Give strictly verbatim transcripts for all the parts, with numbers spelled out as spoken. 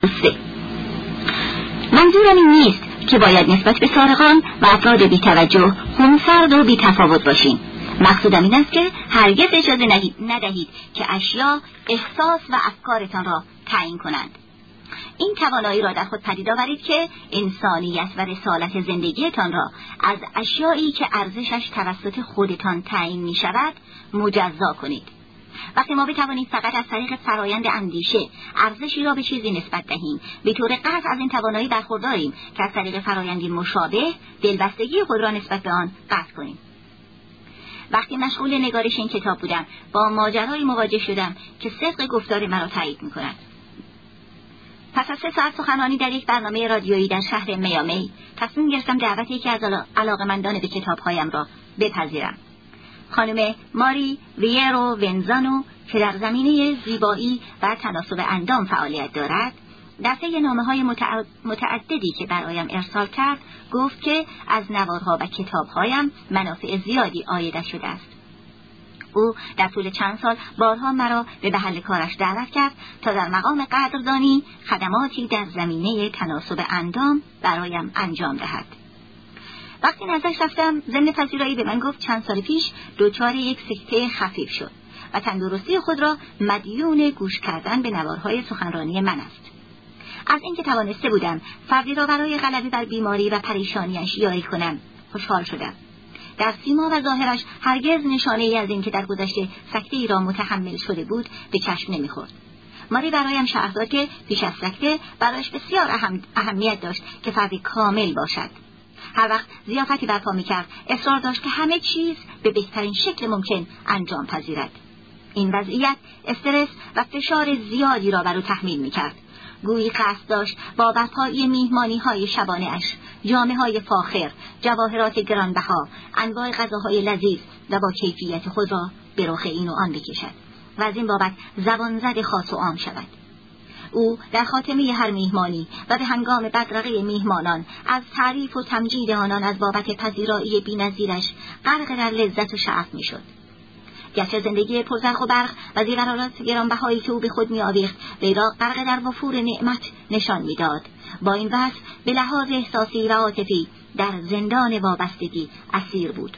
منظورم این نیست که باید نسبت به سارقان و افراد بی‌توجه خونسرد و بی‌تفاوت باشیم. مقصودم این است که هرگز اجازه ندهید که اشیا احساس و افکارتان را تعیین کنند. این توانایی را در خود پدید آورید که انسانیت و رسالت زندگیتان را از اشیایی که ارزشش توسط خودتان تعیین می شود مجزا کنید. وقتی ما بتوانیم فقط از طریق فرایند اندیشه ارزشی را به چیزی نسبت دهیم، به طور قطع از این توانایی برخورداریم که از طریق فرایندی مشابه دلبستگی خود را نسبت به آن قطع کنیم. وقتی مشغول نگارش این کتاب بودم با ماجرایی مواجه شدم که صدق گفتار مرا تایید می‌کند. پس از سه ساعت سخنرانی در یک برنامه رادیویی در شهر میامی تصمیم گرفتم دعوت یکی از علاقه‌مندان به کتاب‌هایم را بپذیرم. خانم ماری ویرو ونزانو که در زمینه زیبایی و تناسب اندام فعالیت دارد، در طی نامه‌های متعددی که برایم ارسال کرد گفت که از نوارها و کتاب‌هایم منافع زیادی عایدش شده است. او در طول چند سال بارها مرا به محل کارش دعوت کرد تا در مقام قدردانی خدماتی در زمینه تناسب اندام برایم انجام دهد. وقتی نزدش رفتم ضمن پذیرایی به من گفت چند سال پیش دچار یک سکته خفیف شد و تندرستی خود را مدیون گوش کردن به نوارهای سخنرانی من است. از اینکه توانسته بودم فردی را برای غلبه بر بیماری و پریشانیش یاری کنم خوشحال شدم. در سیما و ظاهرش هرگز نشانه ای از این که در گذشته سکته ای را متحمل شده بود به چشم نمیخورد. ماری برایم شرح داد که پیش از سکته برایش بسیار اهم... اهمیت داشت که فردی کامل باشد. هر وقت ضیافتی برپا می‌کرد اصرار داشت که همه چیز به بهترین شکل ممکن انجام پذیرد. این وضعیت استرس و فشار زیادی را بر او تحمیل می‌کرد. گویی قصد داشت با برپایی میهمانی‌های شبانه‌اش، جامه‌های فاخر، جواهرات گرانبها، انواع غذاهای لذیذ و با کیفیت خود را به رخ این و آن بکشد و از این بابت زبانزد خاص و عام شود. او در خاتمه هر میهمانی و به هنگام بدرقه میهمانان از تعریف و تمجید آنان از بابت پذیرایی بی‌نظیرش غرق در لذت و شعف می‌شد. گرچه زندگی پرزرق و برق و زیورآلات گرانبهایی که او به خود می‌آویخت وی را غرق در وفور نعمت نشان می‌داد، با این وصف به لحاظ احساسی و عاطفی در زندان وابستگی اسیر بود.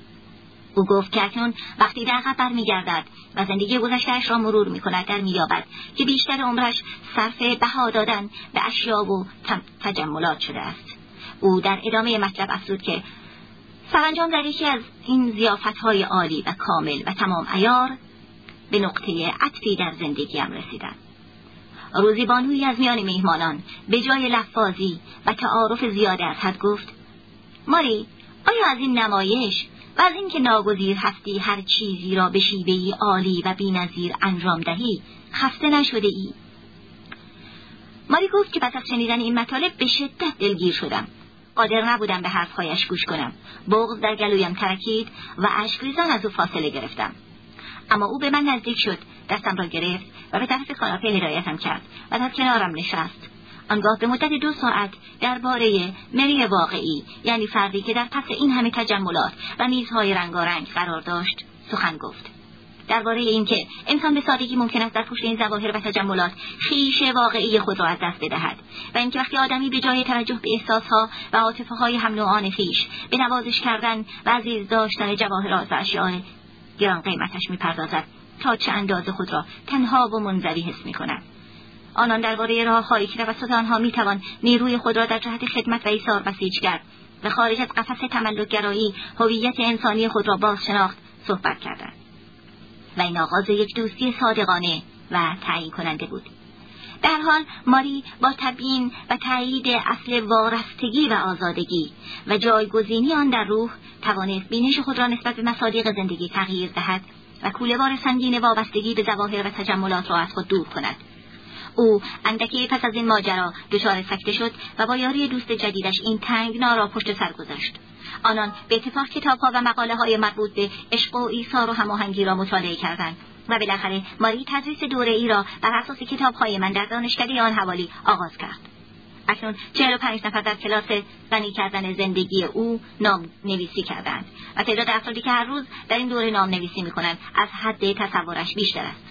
او گفت که اکنون وقتی در عقب برمیگردد و زندگی گذشته‌اش را مرور می‌کند در می‌یابد که بیشتر عمرش صرف بها دادن به اشیا و تجملات شده است. او در ادامه مطلب افزود که سرانجام در یکی از این ضیافت‌های عالی و کامل و تمام عیار به نقطه عطفی در زندگیم رسیدم. روزی بانویی از میان میهمانان به جای لفاظی و تعارف زیاده از حد گفت: ماری، آیا از این نمایش و از این که ناگزیر هستی هر چیزی را به شیوهی عالی و بی‌نظیر انجام دهی خسته نشده ای؟ ماری گفت که پس از شنیدن این مطالب به شدت دلگیر شدم. قادر نبودم به حرفهایش گوش کنم. بغض در گلویم ترکید و اشک‌ریزان از او فاصله گرفتم. اما او به من نزدیک شد، دستم را گرفت و به طرف کاناپه هدایتم کرد و در کنارم نشست. آنگاه به مدت دو ساعت درباره مری واقعی، یعنی فردی که در پس این همه تجملات و میزهای رنگارنگ قرار داشت، سخن گفت. درباره اینکه انسان به سادگی ممکن است در پشت این ظواهر و تجملات خویش واقعی خود را از دست بدهد و اینکه وقتی آدمی به جای توجه به احساسها و عاطفه‌های هم نوعان خویش به نوازش کردن و عزیز داشتن جواهرات و اشیاء گران قیمتش می‌پردازد، تا چه اندازه خود را تنها و منزوی حس می‌کند. آنان درباره راه‌هایی که توسط آنها می‌توان نیروی خود را در جهت خدمت و ایثار بسیج کرد و خارج از قفس تملک‌گرایی هویت انسانی خود را باز شناخت صحبت کردند. و این آغاز یک دوستی صادقانه و تعیین کننده بود. در حال ماری با تبیین و تایید اصل وارستگی و آزادگی و جایگزینی آن در روح توانست بینش خود را نسبت به مصادیق زندگی تغییر دهد و کوله‌بار سنگین وابستگی به ظواهر و تجملات را از خود دور کند. او اندکی پس از این ماجرا دچار سکته شد و با یاری دوست جدیدش این تنگنا را پشت سر گذاشت. آنان به اتفاق کتاب‌ها و مقاله‌های مربوط به عشق و ایثار و هماهنگی را مطالعه کردند و بالاخره ماری تدریس دوره‌ای را بر اساس کتاب‌های من در دانشکده آن حوالی آغاز کرد. اکنون چهل و پنج نفر در کلاس غنی کردن زندگی او نام نویسی کردند و تعداد افرادی که هر روز در این دوره نام نویسی می‌کنند از حد تصورش بیشتر است.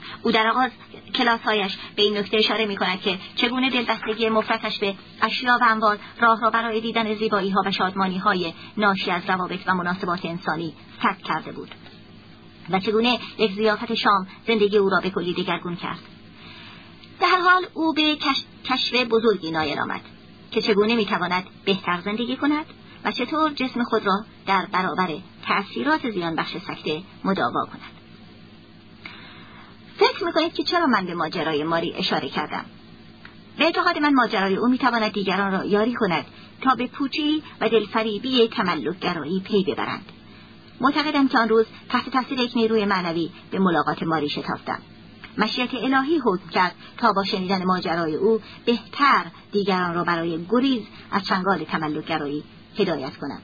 او در آغاز کلاس‌هایش به این نکته اشاره می‌کند که چگونه دلبستگی مفرطش به اشیا و اموال راه را برای دیدن زیبایی‌ها و شادمانی‌های ناشی از روابط و مناسبات انسانی سد کرده بود و چگونه یک ضیافت شام زندگی او را به کلی دگرگون کرد. در هر حال او به کش... کشف بزرگی نایل آمد که چگونه می‌تواند بهتر زندگی کند و چطور جسم خود را در برابر تأثیرات زیان بخش سکته مداوا کند. فکر میکنید که چرا من به ماجرای ماری اشاره کردم؟ به اعتقاد من ماجرای او میتواند دیگران را یاری کند تا به پوچی و دلفریبی تملک‌گرایی پی ببرند. معتقدم که آن روز تحت تاثیر یک نیروی معنوی به ملاقات ماری شتافتم. مشیت الهی حکم کرد تا با شنیدن ماجرای او بهتر دیگران را برای گریز از چنگال تملک‌گرایی هدایت کنم.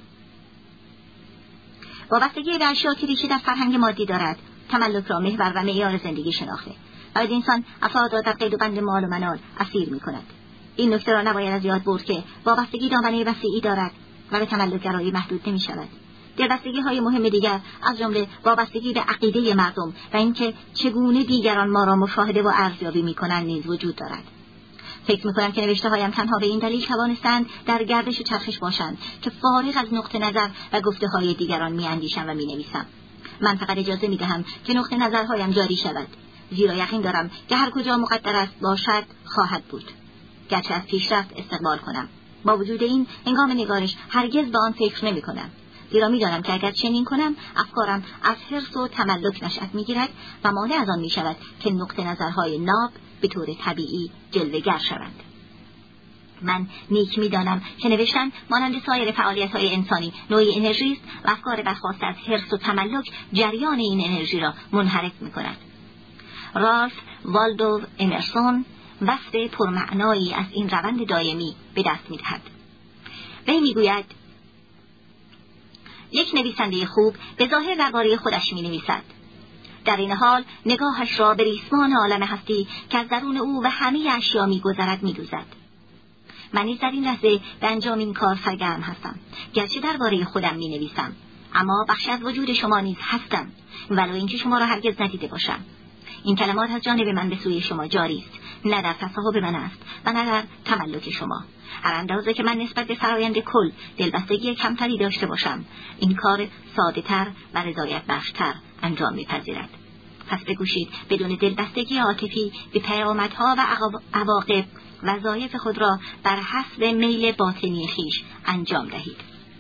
وابستگی به اشیا که ریشه در فرهنگ مادی دارد، تملک را محور و معیار زندگی شناخته و از انسان افراد را در قید و بند مال و منال اسیر می کند. این نکته را نباید از یاد برد که وابستگی دامنه وسیعی دارد و به تملک‌گرایی محدود نمی شود. دلبستگی های مهم دیگر از جمله وابستگی به عقیده مردم و اینکه چگونه دیگران ما را مشاهده و ارزیابی می کنند نیز وجود دارد. فکر میکنم که نوشته هایم تنها به این دلیل توانستند در گردش و چرخش باشند که فارغ از نقطه نظر و گفته های دیگران می اندیشم و می نویسم. من فقط اجازه می دهم که نقطه نظرهایم جاری شود، زیرا یقین دارم که هر کجا مقدر است باشد خواهد بود، گرچه از پیشرفت استقبال کنم. با وجود این هنگام نگارش هرگز به آن فکر نمی کنم، زیرا می دانم که اگر چنین کنم افکارم از حرص و تملک نشأت می گیرد و مانع از آن می شود که نقطه نظرهای ناب به طور طبیعی جلوه‌گر شوند. من نیک می دانم که نوشتن مانند سایر فعالیت‌های انسانی نوعی انرژی است و افکار برخواسته از حرص و تملک جریان این انرژی را منحرف می کند. رالف والدو امرسون وصف پرمعنایی از این روند دائمی به دست می دهد. وی می گوید یک نویسنده خوب به ظاهر درباره خودش می نویسد، در این حال نگاهش را به ریسمان عالم هستی که از درون او و همه اشیا می گذرد می دوزد. من نیز در این لحظه به انجام این کار سرگرم هستم، گرچه درباره خودم می نویسم، اما بخشی از وجود شما نیز هستم، ولو اینکه شما را هرگز ندیده باشم. این کلمات از جانب من به سوی شما جاری است، نه در تصاحب من است و نه در تملک شما. هر اندازه که من نسبت به فرایند کل دلبستگی کمتری داشته باشم، این کار ساده تر و رضایت بخشتر انجام می‌پذیرد. پس بگوشید بدون دلبستگی عاطفی به پیامدها و عواقب وظایف خود را بر حسب میل باطنی خیش انجام دهید.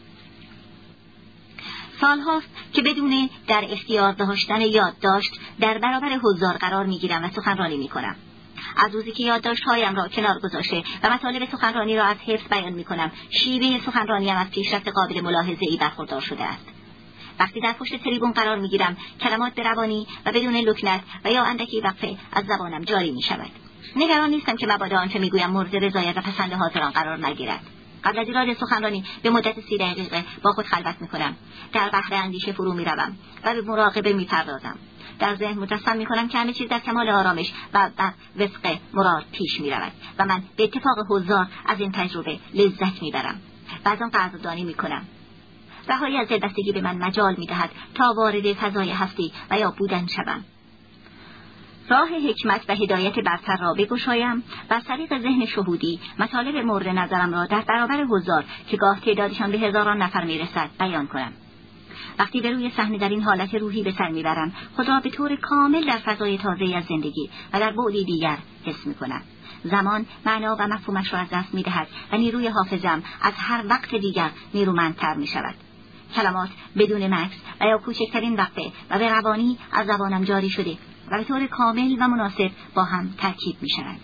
سالهاست که بدون در اختیار داشتن یادداشت در برابر حضار قرار می‌گیرم و سخنرانی می‌کنم. از روزی که یادداشت‌هایم را کنار گذاشته و مطالب سخنرانی را از حفظ بیان می‌کنم، شیوه سخنرانیم از پیشرفت قابل ملاحظه‌ای برخوردار شده است. وقتی در پشت تریبون قرار می‌گیرم، کلمات به روانی و بدون لکنت و یا اندکی وقفه از زبانم جاری می‌شود. نگران نیستم که مبادا آنچه می‌گویم مورد رضایت و پسند حاضران قرار نگیرد. قبل از ایراد سخنرانی به مدت سی دقیقه با خود خلوت می‌کنم، در بحر اندیشه فرو می‌روم و به مراقبه می‌پردازم. در ذهن مجسم می‌کنم که همه چیز در کمال آرامش و بر وفق مراد پیش می‌رود و من به اتفاق حضار از این تجربه لذت می‌برم. بعضا قدردانی می‌کنم. رهایی از دلبستگی به من مجال می‌دهد تا وارد فضای هستی و یا بودن شوم. راه حکمت و هدایت برتر را بگشایم و از طریق ذهن شهودی مطالب مورد نظرم را در برابر حضار که گاه تعدادشان به هزاران نفر می‌رسد بیان کنم. وقتی به روی صحنه در این حالت روحی به سر میبرم، خود را به طور کامل در فضای تازه‌ای از زندگی و در بعدی دیگر حس میکنم. زمان معنا و مفهومش را از دست میدهد و نیروی حافظم از هر وقت دیگر نیرومندتر میشود. کلمات بدون مکث و یا کوچکترین وقفه و به روانی از زبانم جاری شده و به طور کامل و مناسب با هم ترکیب میشوند.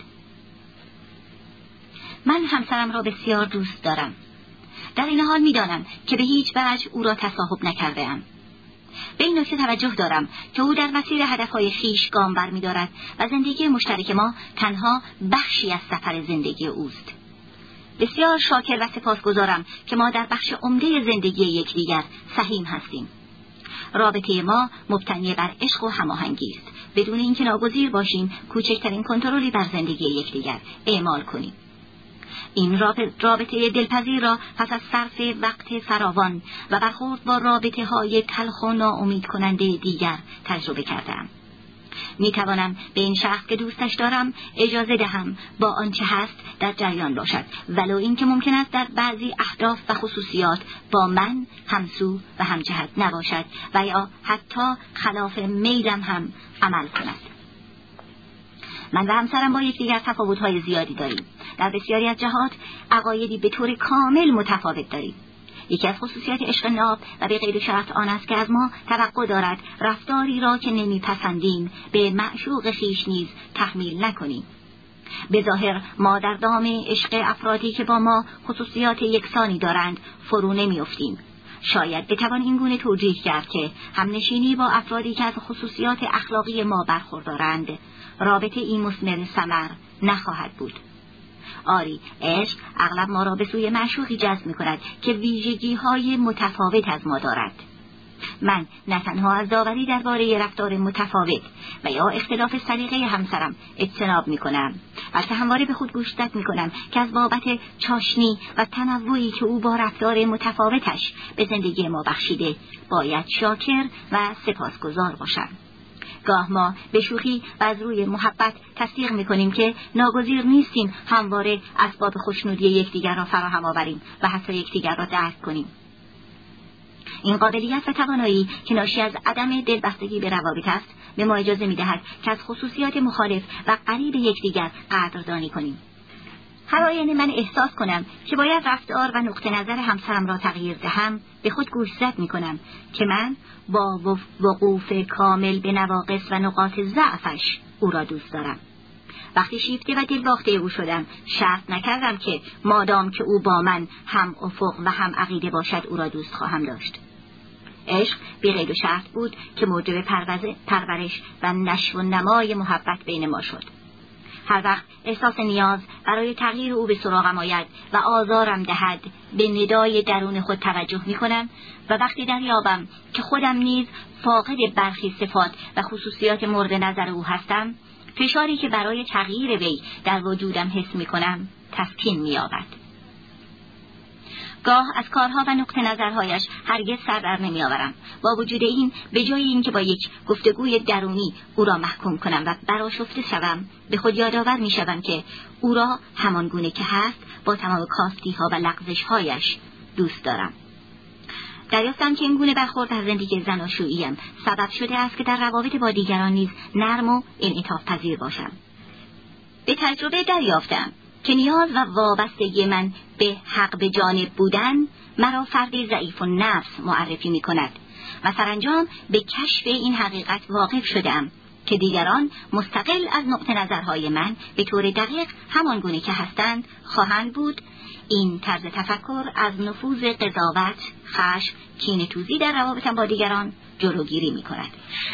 من همسرم را بسیار دوست دارم. در این حال می‌دانم که به هیچ وجه او را تصاحب نکرده‌ام. به این نکته توجه دارم که او در مسیر هدفهای خویش گام برمی‌دارد و زندگی مشترک ما تنها بخشی از سفر زندگی اوست. بسیار شاکر و سپاسگزارم که ما در بخش عمده زندگی یکدیگر سهیم هستیم. رابطه ما مبتنی بر عشق و هماهنگی است، بدون اینکه ناگزیر باشیم کوچکترین کنترلی بر زندگی یکدیگر اعمال کنیم. این رابطه دلپذیر را پس از صرف وقت فراوان و برخورد با رابطه های تلخ و ناامید کننده دیگر تجربه کردم. می توانم به این شخص که دوستش دارم اجازه دهم با آنچه هست در جریان باشد، ولو اینکه ممکن است در بعضی اهداف و خصوصیات با من همسو و همجهت نباشد و یا حتی خلاف میلم هم عمل کند. من و همسرم با یکدیگر تفاوت‌های زیادی داریم. در بسیاری از جهات عقایدی به طور کامل متفاوت داریم. یکی از خصوصیات عشق ناب و به قید و شرط آن است که از ما توقع دارد رفتاری را که نمیپسندیم به معشوق خویش نیز تحمیل نکنیم. به ظاهر ما در دام عشق افرادی که با ما خصوصیات یکسانی دارند فرو نمیافتیم. شاید بتوان این گونه توجیه کرد که همنشینی با افرادی که از خصوصیات اخلاقی ما برخوردارند رابطه این مثمر ثمر نخواهد بود. آری، عشق اغلب ما را به سوی معشوقی جذب می‌کند که ویژگی‌های متفاوت از ما دارد. من نه تنها از داوری درباره رفتار متفاوت و یا اختلاف سلیقه همسرم اجتناب می‌کنم، بلکه همواره به خود گوشزد می‌کنم که از بابت چاشنی و تنوعی که او با رفتار متفاوتش به زندگی ما بخشیده باید شاکر و سپاسگزار باشم. گاه ما به شوخی و از روی محبت تصدیق می‌کنیم که ناگزیر نیستیم همواره اسباب خوشنودی یکدیگر را فراهم آوریم و حتی یکدیگر را درک کنیم. این قابلیت و توانایی که ناشی از عدم دلبستگی به روابط است به ما اجازه می‌دهد که از خصوصیات مخالف و قریب یکدیگر قدردانی کنیم. هر آینه من احساس کنم که باید رفتار و نقطه نظر همسرم را تغییر دهم، به خود گوشزد می‌کنم که من با وقوف کامل به نواقص و نقاط ضعفش او را دوست دارم. وقتی شیفته و دلباخته او شدم، شرط نکردم که مادام که او با من هم افق و هم عقیده باشد او را دوست خواهم داشت. عشق بی قید و شرط بود که موجب پرورش و نشو و نمای محبت بین ما شد. هر وقت احساس نیاز برای تغییر او به سراغم آید و آزارم دهد، به ندای درون خود توجه می کنم و وقتی دریابم که خودم نیز فاقد برخی صفات و خصوصیات مورد نظر او هستم، فشاری که برای تغییر وی در وجودم حس می کنم تسکین می یابد. گاه از کارها و نقطه نظرهایش هرگز سر در نمی آورم. با وجود این، به جای اینکه با یک گفتگوی درونی او را محکوم کنم و برآشفته شوم، به خود یادآور می شوم که او را همان گونه که هست با تمام کاستی‌ها و لغزش‌هایش دوست دارم. دریافتم که این گونه برخورد در زندگی زناشوییم سبب شده است که در روابط با دیگران نیز نرم و انعطاف پذیر باشم. به تجربه دریافتم که نیاز و وابستگی من به حق به جانب بودن مرا فردی ضعیف و نفس معرفی می کند و سرانجام به کشف این حقیقت واقف شدم که دیگران مستقل از نقطه نظرهای من به طور دقیق همان گونه که هستند خواهند بود. این طرز تفکر از نفوذ قضاوت، خشم، کینه‌توزی در روابطم با دیگران جلوگیری می کند.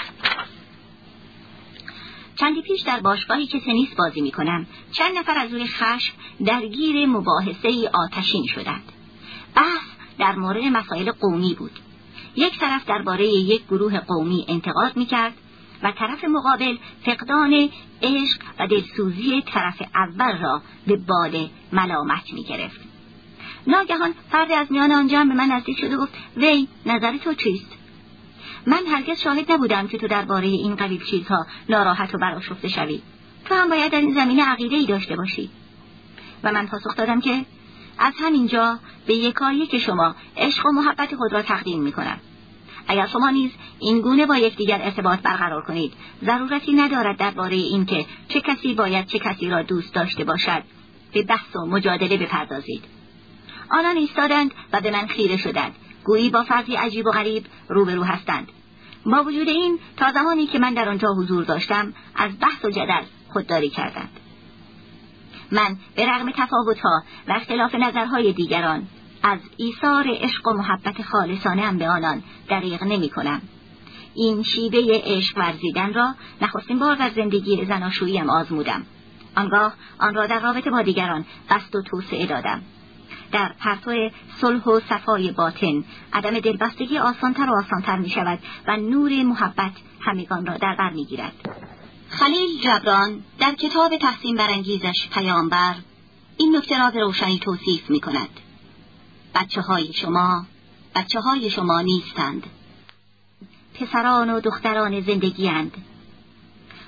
چندی پیش در باشگاهی که تنیس بازی می کنم، چند نفر از روی خشم درگیر مباحثه‌ای آتشین شدند. بحث در مورد مسائل قومی بود. یک طرف درباره یک گروه قومی انتقاد می کرد و طرف مقابل فقدان عشق و دلسوزی طرف اول را به باد ملامت می گرفت. ناگهان فردی از میان آن جمع به من نزدیک شد و گفت: وی، نظر تو چیست؟ من هرگز شاهد نبودم که تو درباره این قبیل چیزها ناراحت و برآشفته شوی. تو هم باید در این زمینه عقیده‌ای داشته باشی. و من پاسخ دادم که از همینجا به یکایک شما عشق و محبت خود را تقدیم می‌کنم. اگر شما نیز این گونه با یکدیگر ارتباط برقرار کنید، ضرورتی ندارد درباره این که چه کسی باید چه کسی را دوست داشته باشد به بحث و مجادله بپردازید. آنان ایستادند و به من خیره شدند، گویی با فردی عجیب و غریب روبرو هستند. با وجود این، تا زمانی که من در آنجا حضور داشتم از بحث و جدل خودداری کردند. من به رغم تفاوت‌ها و اختلاف نظرهای دیگران از ایثار عشق و محبت خالصانه ام به آنان دریغ نمی کنم. این شیوه عشق ورزیدن را نخستین بار در زندگی زناشوییم آزمودم. آنگاه آن را در رابطه با دیگران بسط و توسعه دادم. در پرتو صلح و صفای باطن، عدم دلبستگی آسانتر و آسانتر می شود و نور محبت همگان را در بر می گیرد. خلیل جبران در کتاب تحسین برانگیزش پیامبر این نکته را به روشنی توصیف می کند: بچه های شما بچه های شما نیستند، پسران و دختران زندگی اند.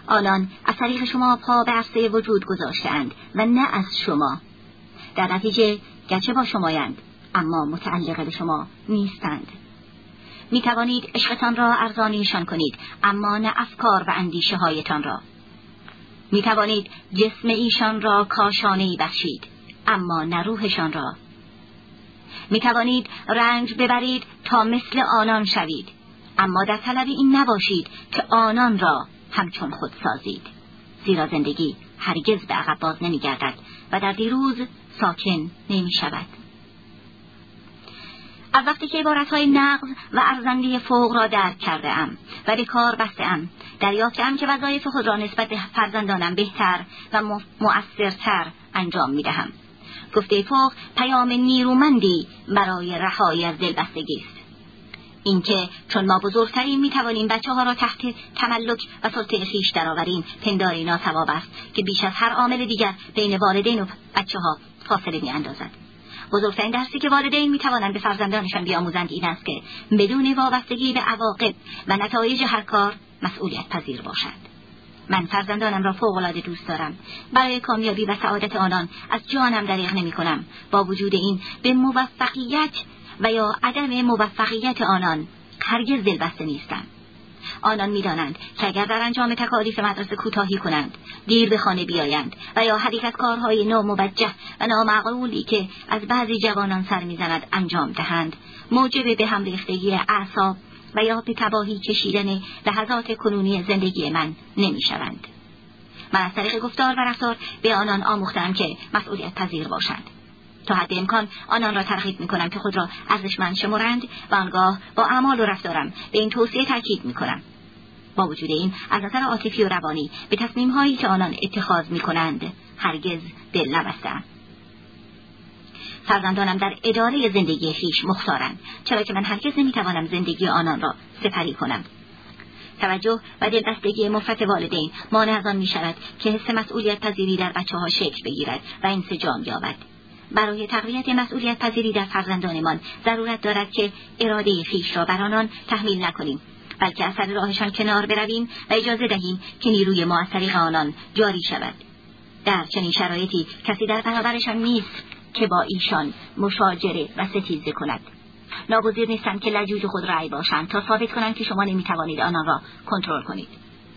آنان از طریق شما پا به عرصه وجود گذاشتند و نه از شما. در نتیجه گرچه با شمایند اما متعلق به شما نیستند. می توانید عشقتان را ارزانیشان کنید اما نه افکار و اندیشه هایتان را. می توانید جسم ایشان را کاشانه‌ای بخشید اما نه روحشان را. می توانید رنج ببرید تا مثل آنان شوید اما در طلب این نباشید که آنان را همچون خود سازید، زیرا زندگی هرگز به عقب باز نمی گردد و در دیروز ساکن نمی شود. از وقتی که عبارتهای نغز و ارزنده فوق را درک کرده ام و به کار بسته ام، دریافتم که وظایف خود را نسبت به فرزندانم بهتر و مؤثرتر انجام می دهم. گفته فوق پیام نیرومندی برای رهایی از دلبستگی است. اینکه چون ما بزرگتریم می توانیم بچه ها را تحت تملک و سلطه خویش درآوریم پنداری ناصواب است که بیش از هر عامل دیگر بین والدین و بچه ها فاصله می اندازد. بزرگترین درسی که والدین می توانند به فرزندانشان بیاموزند این است که بدون وابستگی به عواقب و نتایج هر کار مسئولیت پذیر باشند. من فرزندانم را فوق‌العاده دوست دارم. برای کامیابی و سعادت آنان از جانم دریغ نمی کنم. با وجود این به موفقیت و یا عدم موفقیت آنان هرگز دلبسته نیستم. آنان می‌دانند که اگر در انجام تکالیف مدرسه کوتاهی کنند، دیر به خانه بیایند و یا حرکت کارهای ناموجه و نامعقولی که از بعضی جوانان سر می‌زند انجام دهند، موجب به هم ریختگی اعصاب و یا به تباهی کشیدن لحظات کنونی زندگی من نمی‌شوند. من از طریق گفتار و رفتار به آنان آموختم که مسئولیت پذیر باشند. تا حد امکان آنان را ترغیب می‌کنم که خود را ارزشمند شمرند و آنگاه با اعمال و رفتارم به این توصیه تاکید می‌کنم. با وجود این از نظر عاطفی و روانی به تصمیم‌هایی که آنان اتخاذ می‌کنند هرگز دل نبسته‌ام. فرزندانم در اداره زندگی خویش مختارند، چرا که من هرگز نمی‌توانم زندگی آنان را سپری کنم. توجه و دلبستگی مفرط والدین مانع از آن می‌شود که حس مسئولیت پذیری در بچه‌ها شکل بگیرد و انسجام یابد. برای تقویت مسئولیت پذیری در فرزندانمان ضرورت دارد که اراده خویش را بر آنان تحمیل نکنیم، بلکه از سر راهشان کنار برویم و اجازه دهیم که نیروی ما از طریق آنان جاری شود. در چنین شرایطی کسی در برابرشان نیست که با ایشان مشاجره و ستیزه کند. ناگزیر نیستند که لجوج خود رأی باشند تا ثابت کنند که شما نمیتوانید آنان را کنترل کنید.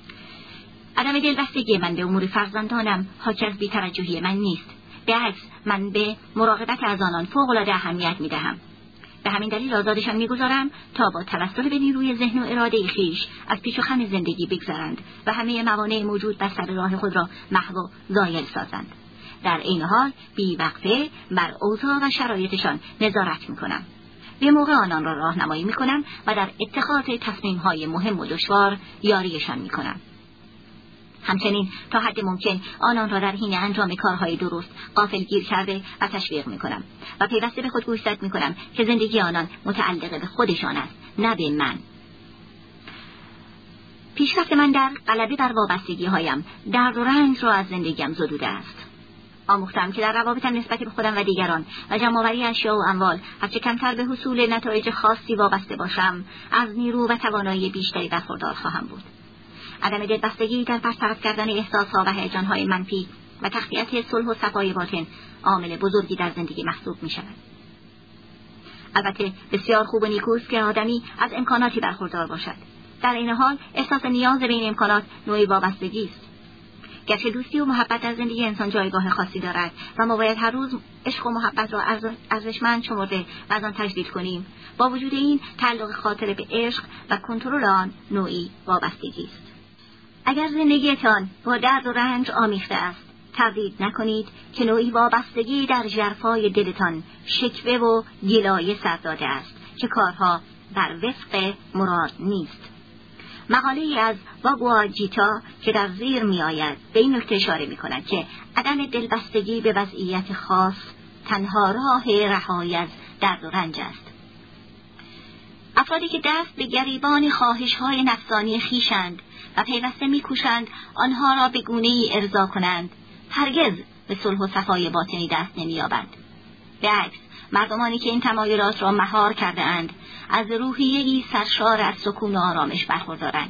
عدم دلبستگی من به امور فرزندانم حاکی از بی‌توجهی من نیست. به عکس من به مراقبت از آنان فوق‌العاده اهمیت می‌دهم. به همین دلیل آزادشان می‌گذارم تا با توسل به نیروی ذهن و اراده خویش از پیچ و خم زندگی بگذرند و همه موانع موجود بر سر راه خود را محو و زایل سازند. در این حال بی‌وقفه بر اوضاع و شرایطشان نظارت می‌کنم. به موقع آنان را راهنمایی می‌کنم و در اتخاذ تصمیم‌های مهم و دشوار یاریشان می‌کنم. همچنین تا حد ممکن آنان را در حین انجام کارهای درست غافلگیر کرده و تشویق می‌کنم و پیوسته به خود گوشزد می‌کنم که زندگی آنان متعلق به خودشان است، نه به من. پیشرفت من در غلبه بر وابستگی‌هایم درد و رنج را از زندگیم زدوده است. آموختم که در روابطم نسبت به خودم و دیگران و جمع‌آوری اشیا و اموال هرچه کمتر به حصول نتایج خاصی وابسته باشم، از نیرو و توانایی بیشتری برخوردار خواهم بود. عدم دلبستگی در برطرف کردن احساس‌ها و هیجان‌های منفی و تقویت صلح و صفای باطن عامل بزرگی در زندگی محسوب می‌شود. البته بسیار خوب و نیکوست که آدمی از امکاناتی برخوردار باشد. در این حال احساس نیاز به این امکانات نوعی وابستگی است. گرچه دوستی و محبت در زندگی انسان جایگاه خاصی دارد و ما باید هر روز عشق و محبت را ارزشمند شمرده و از آن تجدید کنیم، با وجود این تعلق خاطر به عشق و کنترل آن نوعی وابستگی است. اگر زندگیتان با درد و رنج آمیخته است، تردید نکنید که نوعی وابستگی در ژرفای دلتان شکوه و گلایه سر داده است که کارها بر وفق مراد نیست. مقاله‌ای از واگواجیتا که در زیر می آید به این نکته اشاره می کند که عدم دلبستگی به وضعیت خاص تنها راه رهایی از درد و رنج است. افرادی که دست به گریبان خواهش‌های نفسانی خویشند و پیوسته می‌کوشند آنها را به گونه‌ای ارضا کنند، هرگز به صلح و صفای باطنی دست نمی‌یابند. به عکس، مردمانی که این تمایلات را مهار کرده اند، از روحیه‌ای سرشار از سکون و آرامش برخوردارند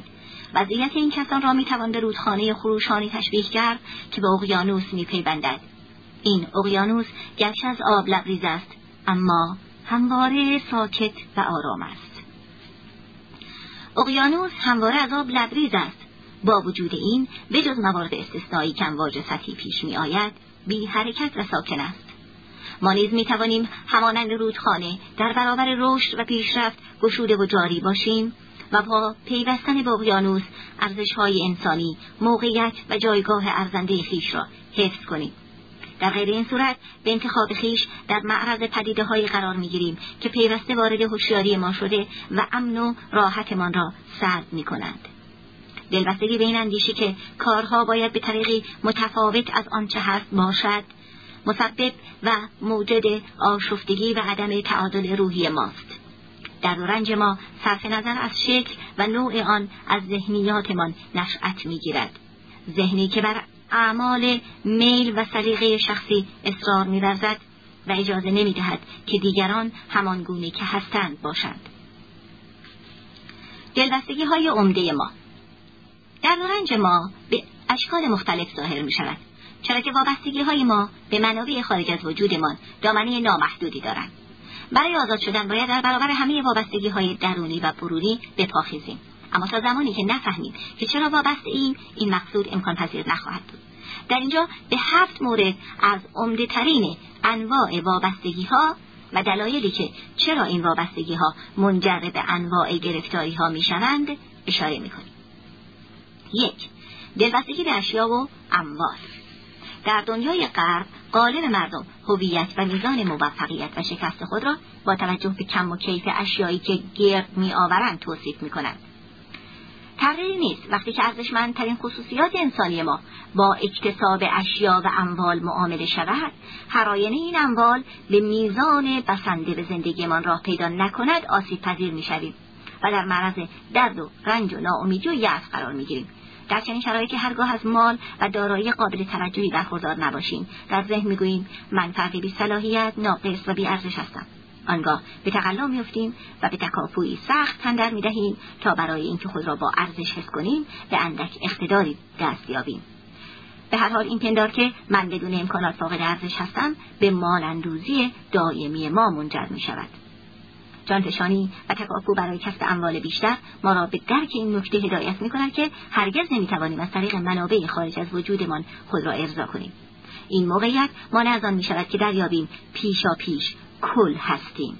وضعیت این کسان را میتوان به رودخانه خروشانی تشبیه کرد که به اقیانوس میپیوندد. این اقیانوس گرچه از آب لبریز است، اما همواره ساکت و آرام است. اقیانوس همواره از آب لبریز است. با وجود این، بجز موارد استثنایی که امواج سطحی پیش می آید، بی حرکت و ساکن است. ما نیز می توانیم همانند رودخانه در برابر رشد و پیشرفت گشوده و جاری باشیم و با پیوستن به اقیانوس ارزش‌های انسانی، موقعیت و جایگاه ارزنده خویش را حفظ کنیم. در غیر این صورت به انتخاب خویش در معرض پدیده‌هایی قرار می‌گیریم که پیوسته وارد هوشیاری ما شده و امن و راحتمان را سلب می‌کنند. دلبستگی به این اندیشه که کارها باید به طریقی متفاوت از آنچه هست باشد، مسبب و موجد آشفتگی و عدم تعادل روحی ماست. در رنج ما صرف نظر از شکل و نوع آن از ذهنیاتمان نشأت می‌گیرد. ذهنی که بر اعمال میل و سلیقه شخصی اصرار می‌ورزد و اجازه نمی‌دهد که دیگران همان گونه که هستند باشند. دلبستگی‌های عمده ما در رنج ما به اشکال مختلف ظاهر می‌شود، چرا که وابستگی‌های ما به منابع خارج از وجودمان دامنه نامحدودی دارند. برای آزاد شدن باید در برابر همه وابستگی‌های درونی و برونی بپاخیزیم. اما تا زمانی که نفهمیم که چرا وابسته ایم، این مقصود امکان پذیر نخواهد بود. در اینجا به هفت مورد از عمده ترین انواع وابستگی‌ها و دلایلی که چرا این وابستگی‌ها منجر به انواع گرفتاری‌ها می‌شوند اشاره می‌کنیم. یک، دلبستگی به اشیا و اموال. در دنیای غرب غالب مردم هویت و میزان موفقیت و شکست خود را با توجه به کم و کیف اشیایی که گرد می‌آورند توصیف می‌کنند. تغییری نیست وقتی که ارزشمندترین خصوصیات انسانی ما با اکتساب اشیا و اموال معامله شود، هر آینه این اموال به میزان بسنده به زندگیمان راه پیدا نکند آسیب پذیر می‌شویم و در معرض درد و رنج و ناامیدی و یأس قرار می‌گیریم. در چنین شرایطی هرگاه از مال و دارایی قابل توجهی برخوردار نباشیم، در ذهن می‌گوییم من فردی بی صلاحیت، ناقص و بی ارزش هستم. آنگاه به تقلا می‌افتیم و به تکاپویی سخت تن در می‌دهیم تا برای اینکه خود را با ارزش حس کنیم به اندک اقتداری دست یابیم. به هر حال این پندار که من بدون امکانات فاقد ارزش هستم به مال اندوزی دائمی ما منجر می‌شود. جانفشانی و تکاپو برای کسب اموال بیشتر ما را به درک این نکته هدایت می‌کند که هرگز نمی‌توانیم از طریق منابع خارج از وجودمان خود را ارضا کنیم. این موقعیت مانع از آن می‌شود که دریابیم پیشا پیش کل هستیم.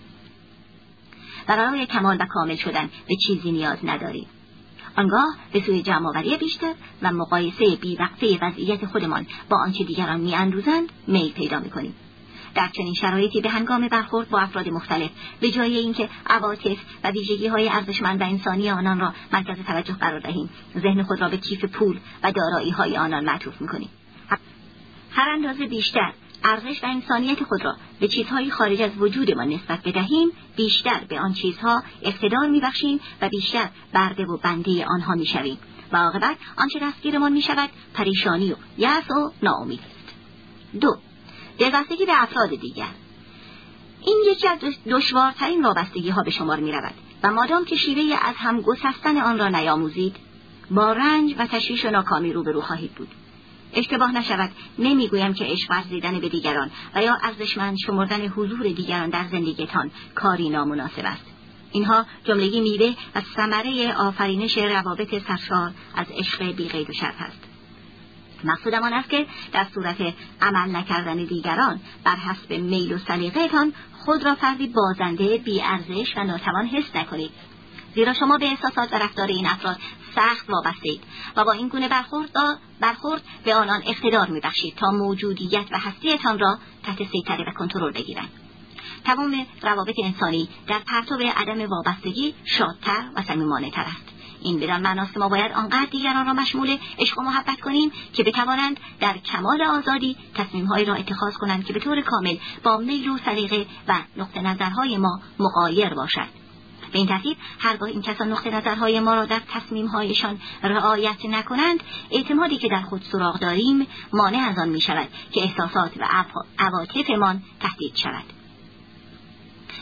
برای کمال و کامل شدن به چیزی نیاز نداریم. آنگاه به سوی جمع‌آوری بیشتر و مقایسه بی‌وقفه وضعیت خودمان با آنچه دیگران می‌اندوزند میل پیدا می‌کنیم. در چنین شرایطی به هنگام برخورد با افراد مختلف به جای اینکه عواطف و ویژگی‌های ارزشمند و انسانی آنان را مرکز توجه قرار دهیم، ذهن خود را به کیف پول و دارایی‌های آنان معطوف می‌کنیم. هر اندازه بیشتر ارزش و انسانیت خود را به چیزهای خارج از وجودمان نسبت بدهیم، بیشتر به آن چیزها اقتدار می‌بخشیم و بیشتر برده و بنده آنها می‌شویم و عاقبت آنچه دستگیرمان می‌شود پریشانی و یأس و ناامیدی است. دو، دلبستگی به افراد دیگر. این یکی از دشوارترین وابستگی‌ها به شمار می‌رود و مادام که شیوه از هم گسستن آن را نیاموزید، با رنج و تشویش و ناکامی روبرو خواهید بود. اشتباه نشود نمیگویم که عشق ورزیدن به دیگران و یا ارزشمند شمردن حضور دیگران در زندگیتان کاری نامناسب است. اینها جملگی میوه و ثمره آفرینش روابط سرشار از عشق بی قید و شرط است. مقصودم آن است که در صورت عمل نکردن دیگران بر حسب میل و سلیقه‌تان خود را فردی بازنده بی ارزش و ناتوان حس نکنید، زیرا شما به احساسات و رفتار این افراد سخت وابسته اید و با این گونه برخورد برخورد به آنان اقتدار می‌بخشید تا موجودیت و هستی‌تان را تحت سیطره و کنترل بگیرند. تمام روابط انسانی در پرتو عدم وابستگی شادتر و صمیمانه‌تر است. این بدان معناست که ما باید آنقدر دیگران را مشمول عشق و محبت کنیم که بتوانند در کمال آزادی تصمیم‌هایی را اتخاذ کنند که به طور کامل با میل و سلیقه و نقطه نظرهای ما مغایر باشد. به این ترتیب هرگاه این کسان نقطه نظرهای ما را در تصمیم‌هایشان رعایت نکنند، اعتمادی که در خود سراغ داریم مانع از آن می‌شود که احساسات و عواطفمان تهدید شود.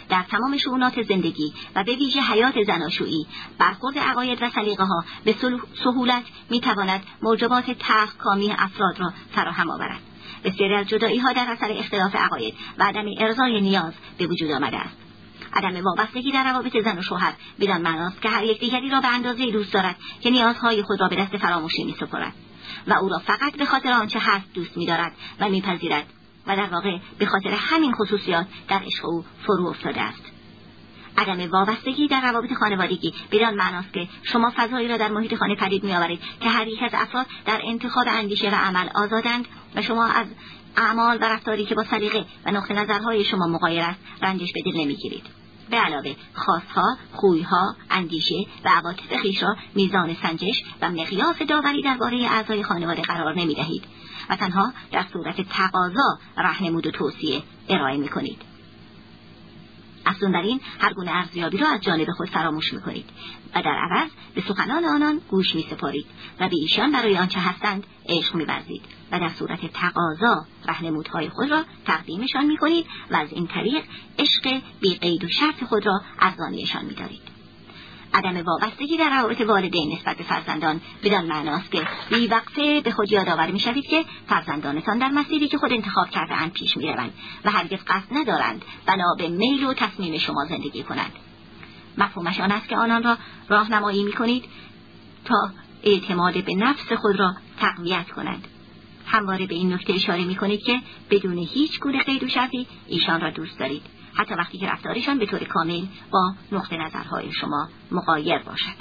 در تمام شؤونات زندگی و به ویژه حیات زناشویی برخورد عقاید و سلیقه‌ها به سهولت می‌تواند موجبات تلخکامی افراد را فراهم آورد. بسیاری از جدایی‌ها در اثر اختلاف عقاید و عدم ارضای نیاز به وجود آمده است. عدم وابستگی در روابط زن و شوهر بدان معناست که هر یک دیگری را به اندازه‌ای دوست دارد که نیازهای خود را به دست فراموشی می‌سپارد و او را فقط به خاطر آنچه هست دوست می‌دارد و می‌پذیرد و در واقع به خاطر همین خصوصیات در عشق او فرو افتاده است. عدم وابستگی در روابط خانوادگی بدان معناست که شما فضایی را در محیط خانه پدید می‌آورید که هر یک از افراد در انتخاب اندیشه و عمل آزادند و شما از اعمال و رفتاری که با سلیقه و نقطه نظرهای شما مغایر است رنجش به دل نمی‌گیرید. به علاوه خواستها، خویها، اندیشه و عواطف خویش را میزان سنجش و مقیاس داوری درباره اعضای خانواده قرار نمی‌دهید و تنها در صورت تقاضا راهنمود و توصیه ارائه می‌کنید. افزون بر این هر گونه ارزیابی را از جانب خود فراموش می‌کنید و در عوض به سخنان آنان گوش می‌سپارید و به ایشان برای آنچه هستند عشق می‌ورزید و در صورت تقاضا راهنمودهای خود را تقدیمشان می‌کنید و از این طریق عشق بی قید و شرط خود را ارزانیشان می‌دارید. عدم وابستگی در روابط والدین نسبت به فرزندان بدان معناست که بی‌وقفه به خود یادآور می‌شوید که فرزندانتان در مسیری که خود انتخاب کرده‌اند پیش می‌روند و هرگز قصد ندارند بنا به میل و تصمیم شما زندگی کنند. مفهومش آن است که آنان را راهنمایی می‌کنید تا اعتماد به نفس خود را تقویت کنند. همواره به این نکته اشاره می‌کنید که بدون هیچ گونه قید و شرطی ایشان را دوست دارید، حتی وقتی که رفتارشان به طور کامل با نقطه نظرهای شما مغایر باشد.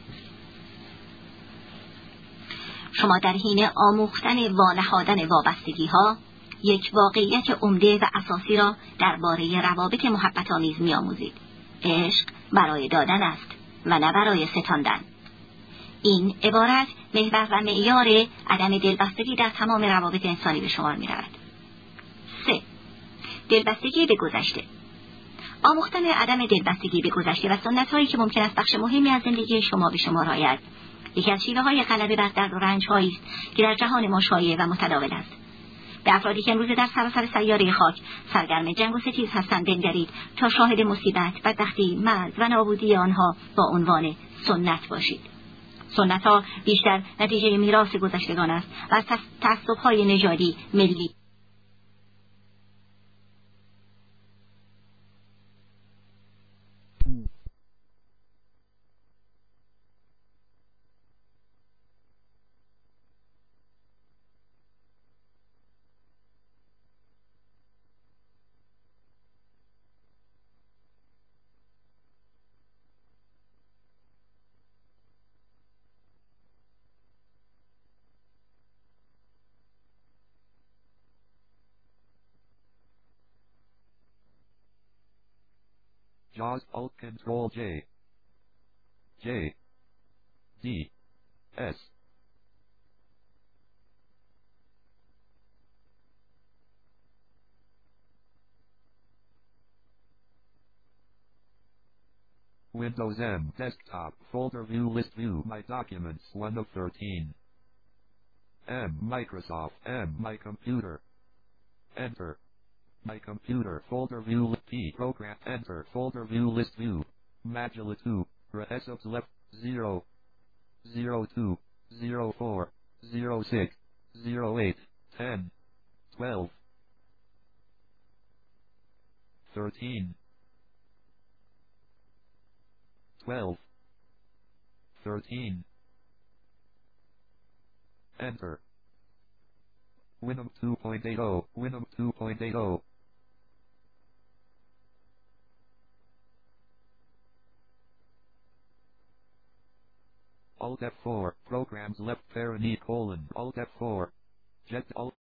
شما در حین آموختن و نهادن وابستگی‌ها یک واقعیت عمده و اساسی را درباره روابط محبت‌آمیز می‌آموزید. عشق برای دادن است و نه برای ستاندن. این عبارت محور و معیار عدم دلبستگی در تمام روابط انسانی به شمار می‌رود. سه. دلبستگی به گذشته. آموختن عدم دلبستگی به گذشته و سنت‌هایی که ممکن است بخش مهمی از زندگی شما به شمار آید، یکی از شیوه‌های غلبه بر درد و رنج‌هایی است که در جهان ما شایع و متداول است. به افرادی که امروز در سراسر سیاره خاک سرگرم جنگ و ستیز هستند بنگرید تا شاهد مصیبت، بدبختی، مرگ و نابودی آنها با عنوان سنت باشید. سنت‌ها بیشتر نتیجه میراث گذشتگان است و از تعصب‌های نژادی، ملی JAWS Alt Control J J D S Windows M Desktop Folder View List View My Documents one of thirteen M Microsoft M My Computer Enter My Computer Folder View List P Program Enter Folder View List View Magilla two Resubs left zero zero two zero four zero six zero eight ten twelve thirteen twelve thirteen Enter Winamp two point eighty Winamp two point eighty Alt F four Programs left parent colon Alt F four Jet Alt